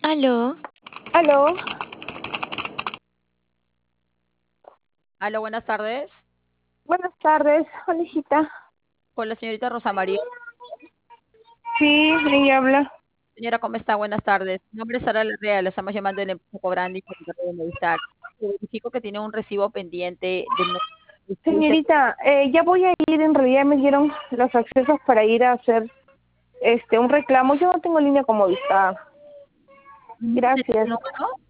Aló, Aló, Aló, buenas tardes. buenas tardes, hola hijita. Con la señorita Rosa María. Sí, ella habla. Señora, ¿cómo está? Buenas tardes. Mi nombre es Sara Larrea, le estamos llamando de la empresa Cobrandi por el de Movistar. Verifico que tiene un recibo pendiente Señorita, ya voy a ir, en realidad me dieron los accesos para ir a hacer un reclamo. Yo no tengo línea como Movistar. ¿No tiene Gracias. el número?